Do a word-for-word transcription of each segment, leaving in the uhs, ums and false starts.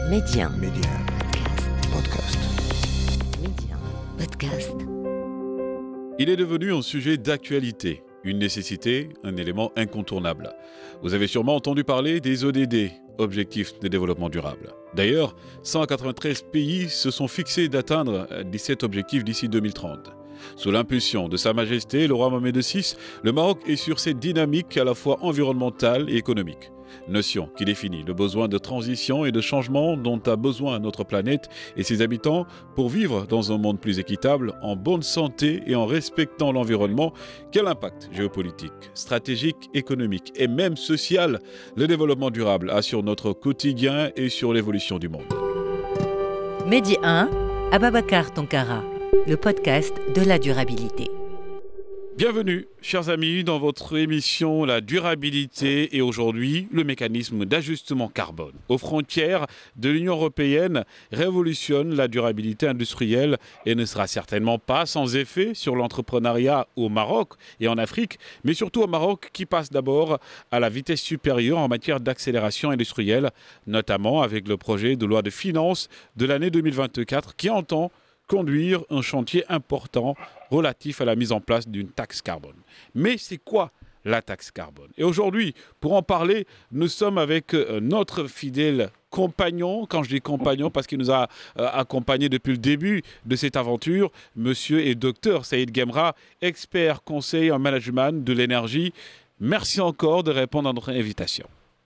Média. Média. Podcast. Média. Podcast. Il est devenu un sujet d'actualité, une nécessité, un élément incontournable. Vous avez sûrement entendu parler des O D D, Objectifs de développement durable. D'ailleurs, cent quatre-vingt-treize pays se sont fixés d'atteindre dix-sept objectifs d'ici deux mille trente. Sous l'impulsion de Sa Majesté, le roi Mohamed six, le Maroc est sur cette dynamique à la fois environnementale et économique. Notion qui définit le besoin de transition et de changement dont a besoin notre planète et ses habitants pour vivre dans un monde plus équitable, en bonne santé et en respectant l'environnement. Quel impact géopolitique, stratégique, économique et même social le développement durable a sur notre quotidien et sur l'évolution du monde? Média un, Ababacar Tonkara, le podcast de la durabilité. Bienvenue, chers amis, dans votre émission La durabilité et aujourd'hui, le mécanisme d'ajustement carbone aux frontières de l'Union européenne révolutionne la durabilité industrielle et ne sera certainement pas sans effet sur l'entrepreneuriat au Maroc et en Afrique, mais surtout au Maroc qui passe d'abord à la vitesse supérieure en matière d'accélération industrielle, notamment avec le projet de loi de finances de l'année deux mille vingt-quatre qui entend conduire un chantier important relatif à la mise en place d'une taxe carbone. Mais c'est quoi la taxe carbone? Et aujourd'hui, pour en parler, nous sommes avec notre fidèle compagnon, quand je dis compagnon, parce qu'il nous a euh, accompagnés depuis le début de cette aventure, monsieur et docteur Saïd Gemra, expert conseil en management de l'énergie. Merci encore de répondre à notre invitation.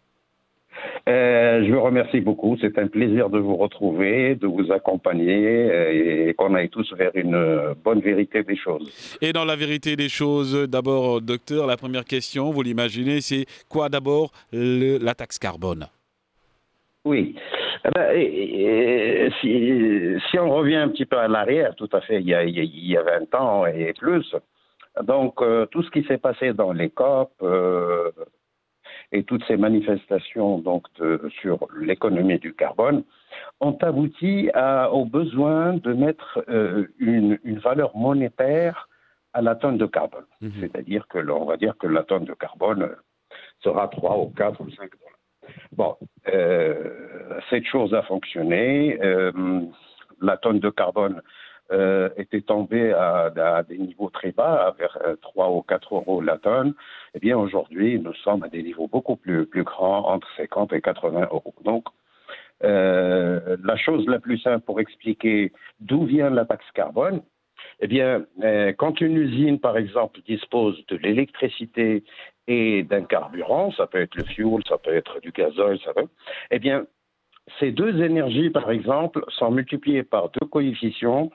Euh, je vous remercie beaucoup. C'est un plaisir de vous retrouver, de vous accompagner euh, et qu'on aille tous vers une bonne vérité des choses. Et dans la vérité des choses, d'abord, docteur, la première question, vous l'imaginez, c'est quoi d'abord le, la taxe carbone? Oui. Eh ben, et, et, si, si on revient un petit peu à l'arrière, tout à fait, il y a, il y a vingt ans et plus, donc euh, tout ce qui s'est passé dans les COP, euh, et toutes ces manifestations donc de, sur l'économie du carbone ont abouti à, au besoin de mettre euh, une, une valeur monétaire à la tonne de carbone. Mmh. C'est-à-dire que on va dire que la tonne de carbone sera trois ou quatre ou cinq dollars. Bon, euh, cette chose a fonctionné. Euh, la tonne de carbone Euh, était tombé à, à des niveaux très bas, vers trois ou quatre euros la tonne. Eh bien, aujourd'hui, nous sommes à des niveaux beaucoup plus, plus grands, entre cinquante et quatre-vingts euros. Donc, euh, la chose la plus simple pour expliquer d'où vient la taxe carbone, eh bien, euh, quand une usine, par exemple, dispose de l'électricité et d'un carburant, ça peut être le fuel, ça peut être du gazole, ça peut, eh bien, ces deux énergies, par exemple, sont multipliées par deux coefficients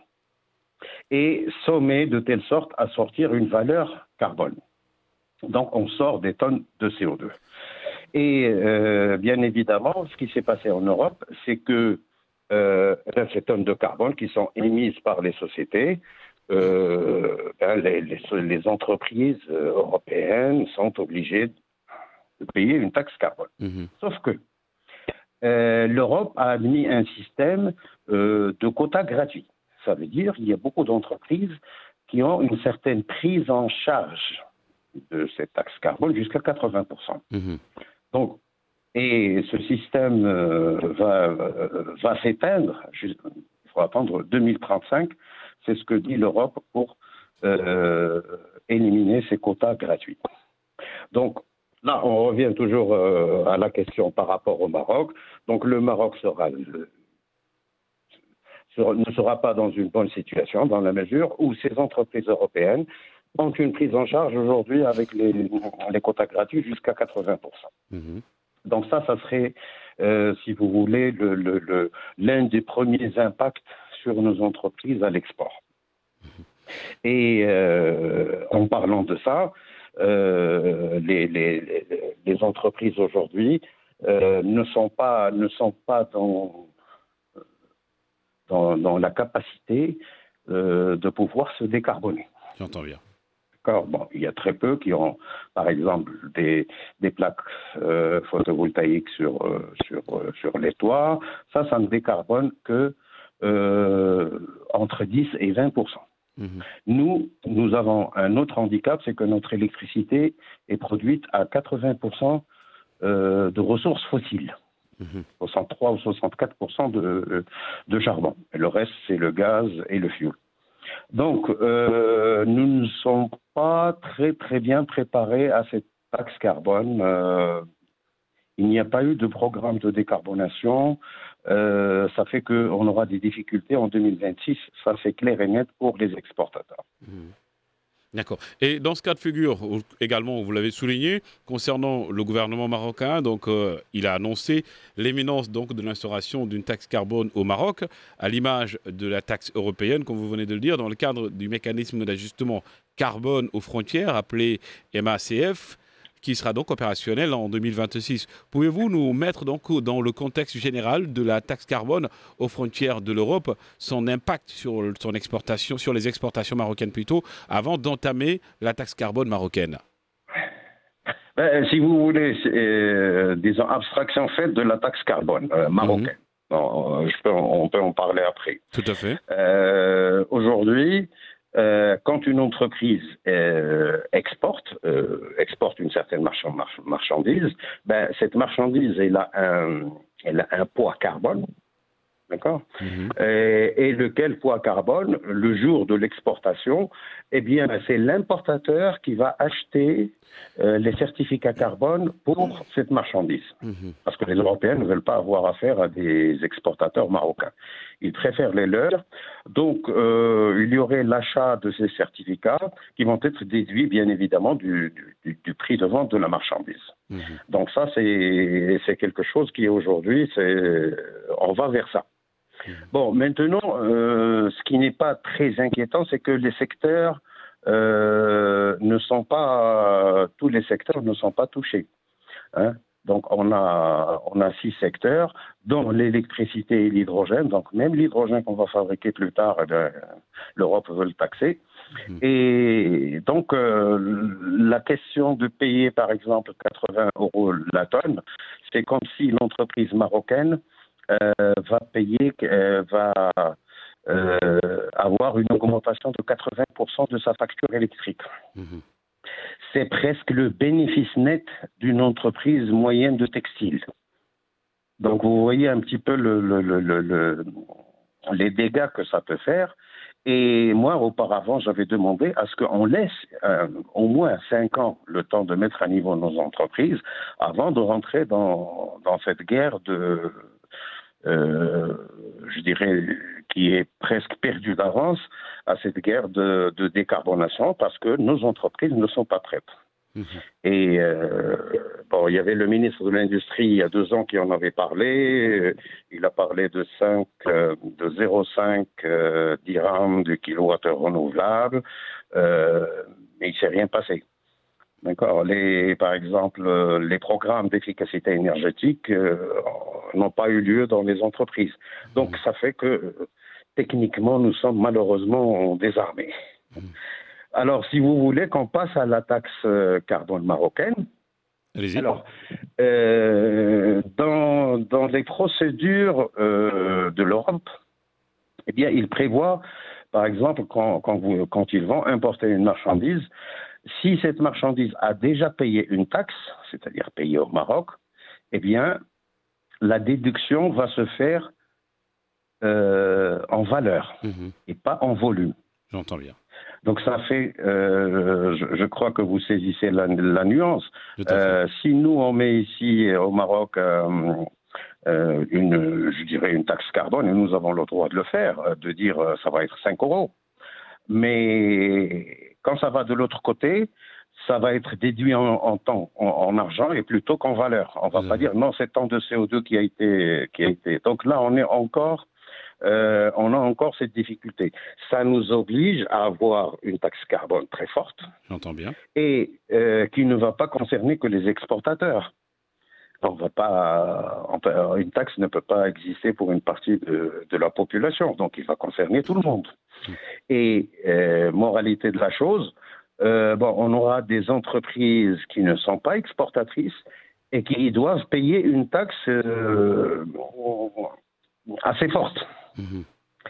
et sommé de telle sorte à sortir une valeur carbone. Donc, on sort des tonnes de C O deux. Et euh, bien évidemment, ce qui s'est passé en Europe, c'est que euh, ces tonnes de carbone qui sont émises par les sociétés, euh, ben, les, les, les entreprises européennes sont obligées de payer une taxe carbone. Mmh. Sauf que euh, l'Europe a admis un système euh, de quotas gratuits. Ça veut dire qu'il y a beaucoup d'entreprises qui ont une certaine prise en charge de cette taxe carbone jusqu'à quatre-vingts pour cent. Mmh. Donc, et ce système euh, va, euh, va s'éteindre, il faut attendre deux mille trente-cinq, c'est ce que dit l'Europe pour euh, éliminer ces quotas gratuits. Donc, là, on revient toujours euh, à la question par rapport au Maroc. Donc, le Maroc sera... Le, ne sera pas dans une bonne situation dans la mesure où ces entreprises européennes ont une prise en charge aujourd'hui avec les, les quotas gratuits jusqu'à quatre-vingts pour cent. Mmh. Donc ça, ça serait, euh, si vous voulez, le, le, le, l'un des premiers impacts sur nos entreprises à l'export. Mmh. Et euh, en parlant de ça, euh, les, les, les entreprises aujourd'hui euh, ne sont pas, ne sont pas dans... Dans, dans la capacité euh, de pouvoir se décarboner. J'entends bien. D'accord. Bon, il y a très peu qui ont, par exemple, des, des plaques euh, photovoltaïques sur, euh, sur, euh, sur les toits. Ça, ça ne décarbone que euh, entre dix et vingt pour cent. Mmh. Nous, nous avons un autre handicap, c'est que notre électricité est produite à quatre-vingts pour cent euh, de ressources fossiles. Mmh. soixante-trois ou soixante-quatre pour cent de, de charbon. Et le reste, c'est le gaz et le fioul. Donc, euh, nous ne sommes pas très, très bien préparés à cette taxe carbone. Euh, il n'y a pas eu de programme de décarbonation. Euh, ça fait qu'on aura des difficultés en deux mille vingt-six. Ça, c'est clair et net pour les exportateurs. Mmh. D'accord. Et dans ce cas de figure, également, vous l'avez souligné, concernant le gouvernement marocain, donc euh, il a annoncé l'imminence donc de l'instauration d'une taxe carbone au Maroc, à l'image de la taxe européenne, comme vous venez de le dire, dans le cadre du mécanisme d'ajustement carbone aux frontières, appelé M A C F, qui sera donc opérationnel en deux mille vingt-six. Pouvez-vous nous mettre donc dans le contexte général de la taxe carbone aux frontières de l'Europe, son impact sur son exportation, sur les exportations marocaines plutôt, avant d'entamer la taxe carbone marocaine? Ben, si vous voulez, euh, disons, abstraction faite de la taxe carbone euh, marocaine. Mmh. Non, je peux, on peut en parler après. Tout à fait. Euh, aujourd'hui, Euh, quand une entreprise euh, exporte, euh, exporte une certaine marchand, march, marchandise, ben, cette marchandise elle a un, elle a un poids carbone, d'accord, mmh. et, et lequel poids carbone, le jour de l'exportation, eh bien, c'est l'importateur qui va acheter euh, les certificats carbone pour cette marchandise. Mmh. Parce que les Européens ne veulent pas avoir affaire à des exportateurs marocains. Ils préfèrent les leurs. Donc, euh, il y aurait l'achat de ces certificats qui vont être déduits, bien évidemment, du, du, du prix de vente de la marchandise. Mmh. Donc ça, c'est, c'est quelque chose qui, aujourd'hui, c'est, on va vers ça. Mmh. Bon, maintenant, euh, ce qui n'est pas très inquiétant, c'est que les secteurs euh, ne sont pas, tous les secteurs ne sont pas touchés. Hein? Donc, on a, on a six secteurs, dont l'électricité et l'hydrogène. Donc, même l'hydrogène qu'on va fabriquer plus tard, eh bien, l'Europe veut le taxer. Mmh. Et donc, euh, la question de payer, par exemple, quatre-vingts euros la tonne, c'est comme si l'entreprise marocaine euh, va payer, euh, va euh, avoir une augmentation de quatre-vingts pour cent de sa facture électrique. Mmh. C'est presque le bénéfice net d'une entreprise moyenne de textile. Donc, vous voyez un petit peu le, le, le, le, les dégâts que ça peut faire. Et moi, auparavant, j'avais demandé à ce qu'on laisse euh, au moins cinq ans le temps de mettre à niveau nos entreprises avant de rentrer dans, dans cette guerre de, euh, je dirais, qui est presque perdue d'avance, à cette guerre de, de décarbonation parce que nos entreprises ne sont pas prêtes. Mmh. Et euh, bon, il y avait le ministre de l'Industrie il y a deux ans qui en avait parlé. Il a parlé de cinq, euh, de zéro virgule cinq euh, dirhams du kilowattheure renouvelable, euh, mais il ne s'est rien passé. D'accord. Les, par exemple, les programmes d'efficacité énergétique euh, n'ont pas eu lieu dans les entreprises. Donc, mmh. ça fait que techniquement, nous sommes malheureusement désarmés. Mmh. Alors, si vous voulez qu'on passe à la taxe carbone marocaine, allez-y. Alors, euh, dans, dans les procédures euh, de l'Europe, eh bien, ils prévoient, par exemple, quand, quand, vous, quand ils vont importer une marchandise, si cette marchandise a déjà payé une taxe, c'est-à-dire payée au Maroc, eh bien, la déduction va se faire euh, en valeur mmh. et pas en volume. J'entends bien. Donc ça fait, euh, je, je crois que vous saisissez la, la nuance. Euh, si nous on met ici au Maroc euh, euh, une, je dirais une taxe carbone, et nous avons le droit de le faire, de dire euh, ça va être cinq euros. Mais quand ça va de l'autre côté, ça va être déduit en, en temps, en, en argent et plutôt qu'en valeur. On va mmh. pas dire non, c'est tant de C O deux qui a été, qui a été. Donc là, on est encore Euh, on a encore cette difficulté. Ça nous oblige à avoir une taxe carbone très forte. J'entends bien. Et euh, qui ne va pas concerner que les exportateurs. On va pas, on peut, une taxe ne peut pas exister pour une partie de, de la population, donc il va concerner tout le monde. Mmh. Et euh, moralité de la chose, euh, bon, on aura des entreprises qui ne sont pas exportatrices et qui doivent payer une taxe euh, assez forte. Mmh.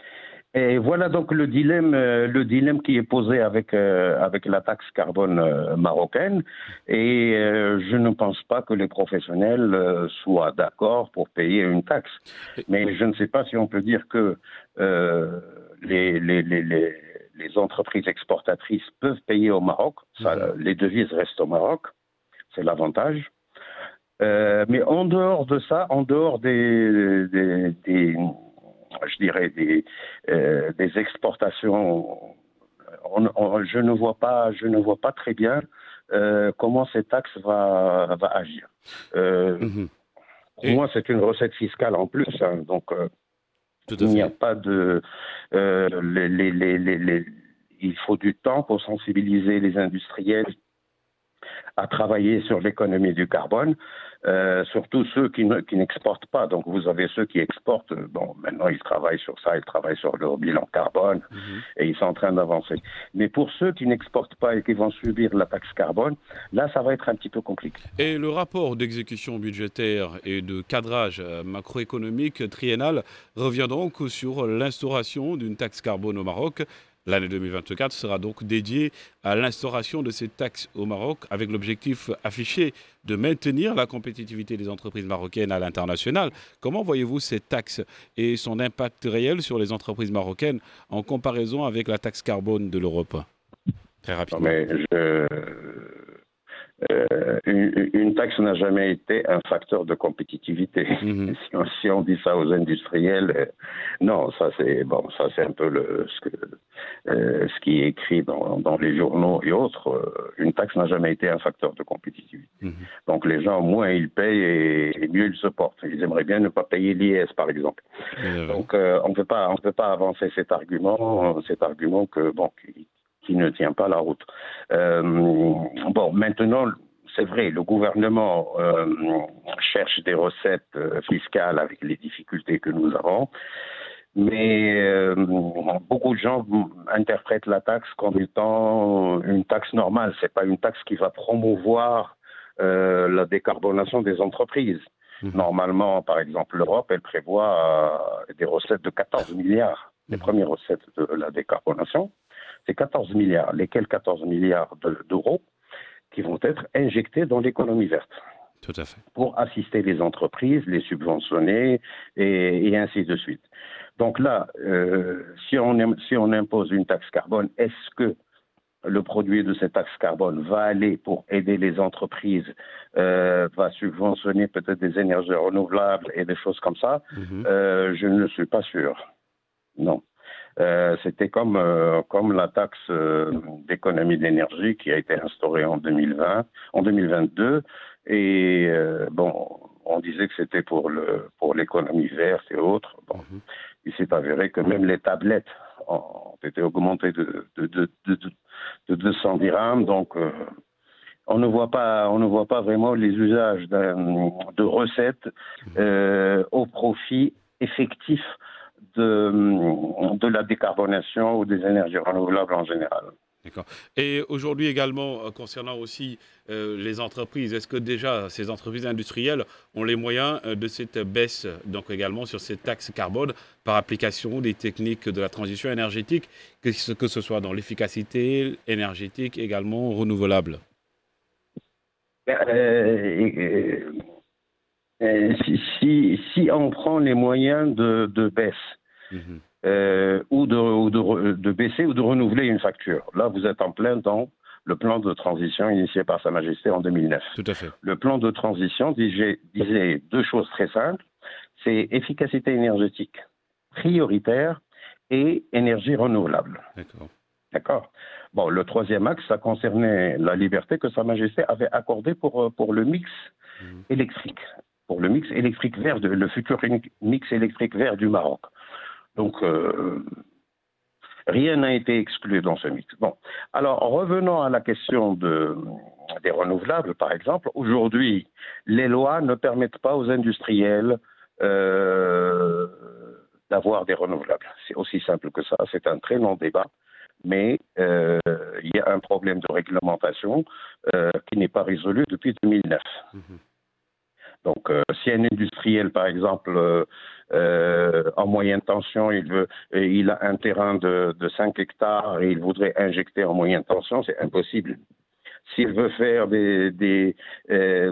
Et voilà donc le dilemme, euh, le dilemme qui est posé avec, euh, avec la taxe carbone euh, marocaine. Et euh, je ne pense pas que les professionnels euh, soient d'accord pour payer une taxe. Mais je ne sais pas si on peut dire que euh, les, les, les, les, les entreprises exportatrices peuvent payer au Maroc. Ça, Mhm. les devises restent au Maroc. C'est l'avantage. Euh, mais en dehors de ça, en dehors des, des, des je dirais des, euh, des exportations, on, on, je ne vois pas, je ne vois pas très bien euh, comment cette taxe va, va agir. Euh, Mhm. pour Et moi, c'est une recette fiscale en plus, hein, donc euh, tout à il n'y a fait. pas de, euh, les, les, les, les, les, il faut du temps pour sensibiliser les industriels à travailler sur l'économie du carbone, euh, surtout ceux qui, ne, qui n'exportent pas. Donc vous avez ceux qui exportent, bon, maintenant ils travaillent sur ça, ils travaillent sur leur bilan carbone Mhm. et ils sont en train d'avancer. Mais pour ceux qui n'exportent pas et qui vont subir la taxe carbone, là ça va être un petit peu compliqué. Et le rapport d'exécution budgétaire et de cadrage euh, macroéconomique triennal revient donc sur l'instauration d'une taxe carbone au Maroc. L'année deux mille vingt-quatre sera donc dédiée à l'instauration de cette taxe au Maroc avec l'objectif affiché de maintenir la compétitivité des entreprises marocaines à l'international. Comment voyez-vous cette taxe et son impact réel sur les entreprises marocaines en comparaison avec la taxe carbone de l'Europe? Très Non, rapidement. mais je, Euh, une, une taxe n'a jamais été un facteur de compétitivité. Mhm. Si on, si on dit ça aux industriels, euh, non, ça c'est bon, ça c'est un peu le, ce, que, euh, ce qui est écrit dans, dans les journaux et autres. Euh, une taxe n'a jamais été un facteur de compétitivité. Mhm. Donc les gens, moins ils payent et, et mieux ils se portent. Ils aimeraient bien ne pas payer l'I S, par exemple. Vous avez raison. Donc euh, on ne peut pas, on peut pas avancer cet argument, cet argument que bon, qui, qui ne tient pas la route. Euh, bon, maintenant, c'est vrai, le gouvernement euh, cherche des recettes euh, fiscales avec les difficultés que nous avons, mais euh, beaucoup de gens interprètent la taxe comme étant une taxe normale. C'est pas une taxe qui va promouvoir euh, la décarbonation des entreprises. Mhm. Normalement, par exemple, l'Europe, elle prévoit euh, des recettes de quatorze milliards. Les Mhm. premières recettes de la décarbonation, c'est quatorze milliards. Lesquels quatorze milliards de, d'euros qui vont être injectés dans l'économie verte Tout à fait. pour assister les entreprises, les subventionner et, et ainsi de suite. Donc là, euh, si, on, si on impose une taxe carbone, est-ce que le produit de cette taxe carbone va aller pour aider les entreprises, euh, va subventionner peut-être des énergies renouvelables et des choses comme ça? Mhm. euh, Je ne suis pas sûr. Non. Euh, c'était comme, euh, comme la taxe euh, d'économie d'énergie qui a été instaurée en deux mille vingt, en deux mille vingt-deux. Et euh, bon, on disait que c'était pour, le, pour l'économie verte et autres. Bon, Mhm. il s'est avéré que même les tablettes ont été augmentées de, de, de, de, de deux cents dirhams. Donc, euh, on ne voit pas, on ne voit pas vraiment les usages de recettes euh, au profit effectif de, de la décarbonation ou des énergies renouvelables en général. D'accord. Et aujourd'hui également, euh, concernant aussi euh, les entreprises, est-ce que déjà ces entreprises industrielles ont les moyens euh, de cette baisse, donc également sur cette taxe carbone, par application des techniques de la transition énergétique, que ce, que ce soit dans l'efficacité énergétique également renouvelable? Euh, euh, si, si, si on prend les moyens de, de baisse, Mhm. euh, ou, de, ou de, de baisser ou de renouveler une facture, là vous êtes en plein dans le plan de transition initié par Sa Majesté en deux mille neuf. Tout à fait. Le plan de transition disait, disait deux choses très simples, c'est efficacité énergétique prioritaire et énergie renouvelable. D'accord. D'accord. Bon, le troisième axe, ça concernait la liberté que Sa Majesté avait accordée pour, pour le mix Mhm. électrique, pour le mix électrique vert, de, le futur mix électrique vert du Maroc. Donc, euh, rien n'a été exclu dans ce mix. Bon, alors revenons à la question de, des renouvelables, par exemple. Aujourd'hui, les lois ne permettent pas aux industriels euh, d'avoir des renouvelables. C'est aussi simple que ça. C'est un très long débat. Mais euh, il y a un problème de réglementation euh, qui n'est pas résolu depuis deux mille neuf. Mhm. Donc, euh, si un industriel, par exemple, euh, euh, en moyenne tension, il veut, il a un terrain de, de cinq hectares et il voudrait injecter en moyenne tension, c'est impossible. S'il veut faire des... des euh,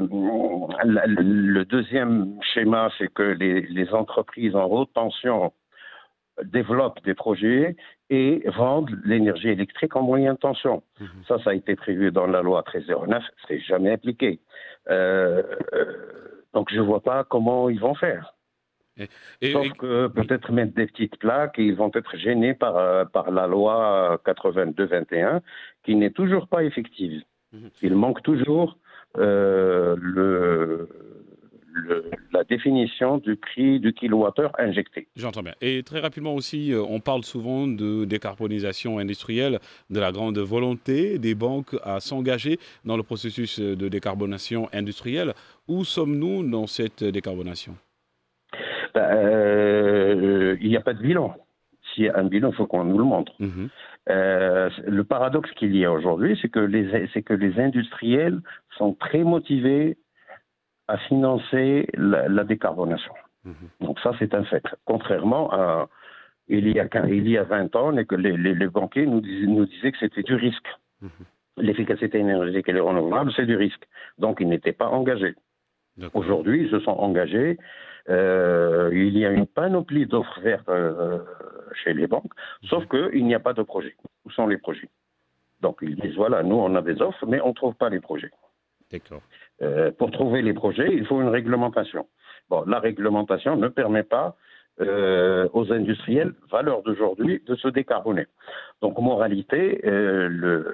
le deuxième schéma, c'est que les, les entreprises en haute tension développent des projets et vendent l'énergie électrique en moyenne tension. Mmh. Ça, ça a été prévu dans la loi treize zéro neuf, c'est jamais appliqué. Euh, donc, je ne vois pas comment ils vont faire. Et, et, Sauf et, que peut-être oui. mettre des petites plaques et ils vont être gênés par, par la loi quatre-vingt-deux vingt et un qui n'est toujours pas effective. Mmh. Il manque toujours euh, le... Le, la définition du prix du kilowattheure injecté. J'entends bien. Et très rapidement aussi, on parle souvent de décarbonisation industrielle, de la grande volonté des banques à s'engager dans le processus de décarbonation industrielle. Où sommes-nous dans cette décarbonation ? ben, euh, Il n'y a pas de bilan. S'il y a un bilan, il faut qu'on nous le montre. Mmh. Euh, le paradoxe qu'il y a aujourd'hui, c'est que les, c'est que les industriels sont très motivés à financer la, la décarbonation. Mmh. Donc ça, c'est un fait. Contrairement à il y a, il y a vingt ans, que les, les, les banquiers nous disaient, nous disaient que c'était du risque. Mmh. L'efficacité énergétique et les renouvelables, c'est du risque. Donc, ils n'étaient pas engagés. D'accord. Aujourd'hui, ils se sont engagés. Euh, il y a une panoplie d'offres vertes euh, chez les banques, mmh. sauf qu'il n'y a pas de projet. Où sont les projets ? Donc, ils disent, voilà, nous, on a des offres, mais on ne trouve pas les projets. D'accord. Euh, pour trouver les projets, il faut une réglementation. Bon, la réglementation ne permet pas euh, aux industriels, valeur d'aujourd'hui, de se décarboner. Donc, moralité, euh, le,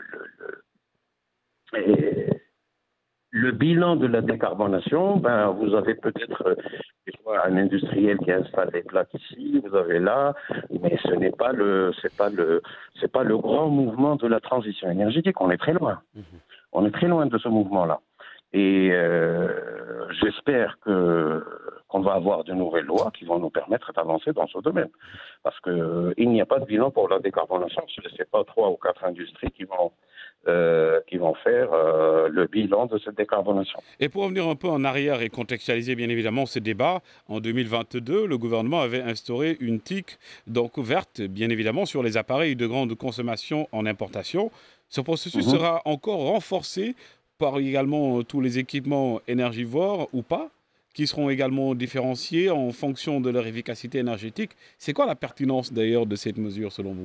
le, le, le bilan de la décarbonation, ben, vous avez peut-être euh, un industriel qui installe des plaques ici, vous avez là, mais ce n'est pas le, c'est pas le, c'est pas le grand mouvement de la transition énergétique. On est très loin. Mmh. On est très loin de ce mouvement-là. Et euh, j'espère que, qu'on va avoir de nouvelles lois qui vont nous permettre d'avancer dans ce domaine. Parce qu'il euh, n'y a pas de bilan pour la décarbonation. Ce n'est pas trois ou quatre industries qui vont, euh, qui vont faire euh, le bilan de cette décarbonation. Et pour revenir un peu en arrière et contextualiser bien évidemment ce débat, en deux mille vingt-deux, le gouvernement avait instauré une T I C donc verte, bien évidemment, sur les appareils de grande consommation en importation. Ce processus mmh. sera encore renforcé par également tous les équipements énergivores ou pas, qui seront également différenciés en fonction de leur efficacité énergétique. C'est quoi la pertinence d'ailleurs de cette mesure selon vous ?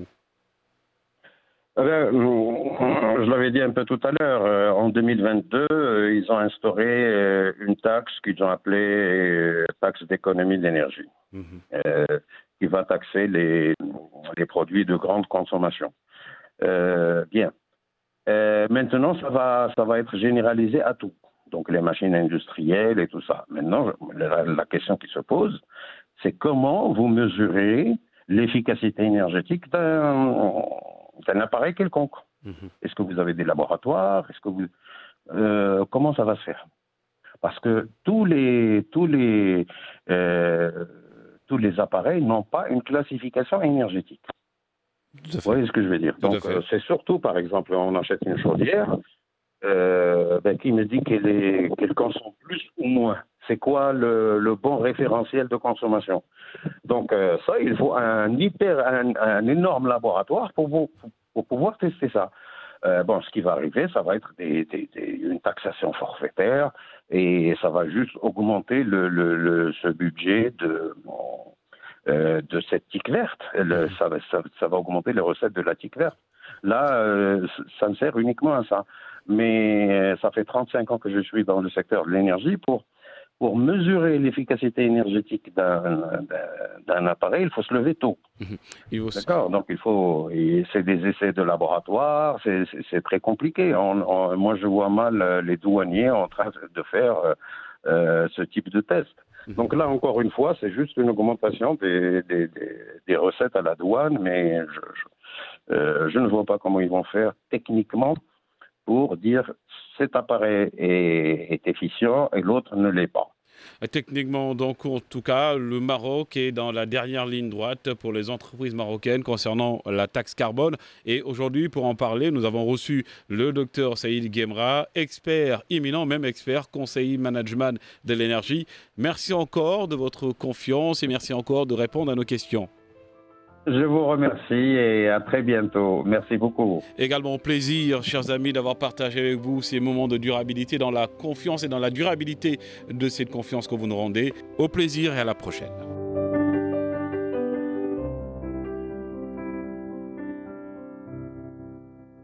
euh, Je l'avais dit un peu tout à l'heure, en deux mille vingt-deux, ils ont instauré une taxe qu'ils ont appelée taxe d'économie d'énergie, mmh. euh, qui va taxer les, les produits de grande consommation. Euh, bien. Euh, maintenant, ça va, ça va être généralisé à tout. Donc, les machines industrielles et tout ça. Maintenant, la, la question qui se pose, c'est comment vous mesurez l'efficacité énergétique d'un, d'un appareil quelconque. Mmh. Est-ce que vous avez des laboratoires ? Est-ce que vous, euh, comment ça va se faire ? Parce que tous les, tous les, euh, tous les appareils n'ont pas une classification énergétique. Vous voyez ce que je veux dire. Donc, euh, c'est surtout, par exemple, on achète une chaudière euh, ben, qui me dit qu'elle, est, qu'elle consomme plus ou moins. C'est quoi le, le bon référentiel de consommation ? Donc, euh, ça, il faut un, hyper, un, un énorme laboratoire pour, vous, pour, pour pouvoir tester ça. Euh, bon, ce qui va arriver, ça va être des, des, des, une taxation forfaitaire et ça va juste augmenter le, le, le, ce budget de... Bon, Euh, de cette T I C verte. Le, ça, ça, ça va augmenter les recettes de la T I C verte. Là, euh, ça me sert uniquement à ça. Mais ça fait trente-cinq ans que je suis dans le secteur de l'énergie. Pour, pour mesurer l'efficacité énergétique d'un, d'un, d'un appareil, il faut se lever tôt. Il faut... D'accord. Donc, il faut... Et c'est des essais de laboratoire. C'est, c'est, c'est très compliqué. On, on, moi, je vois mal les douaniers en train de faire euh, ce type de test. Donc là, encore une fois, c'est juste une augmentation des, des, des, des recettes à la douane, mais je, je, euh, je ne vois pas comment ils vont faire techniquement pour dire cet appareil est, est efficient et l'autre ne l'est pas. Techniquement, donc, en tout cas, le Maroc est dans la dernière ligne droite pour les entreprises marocaines concernant la taxe carbone. Et aujourd'hui, pour en parler, nous avons reçu le docteur Saïd Guemra, expert imminent, même expert, conseiller management de l'énergie. Merci encore de votre confiance et merci encore de répondre à nos questions. Je vous remercie et à très bientôt. Merci beaucoup. Également plaisir, chers amis, d'avoir partagé avec vous ces moments de durabilité dans la confiance et dans la durabilité de cette confiance que vous nous rendez. Au plaisir et à la prochaine.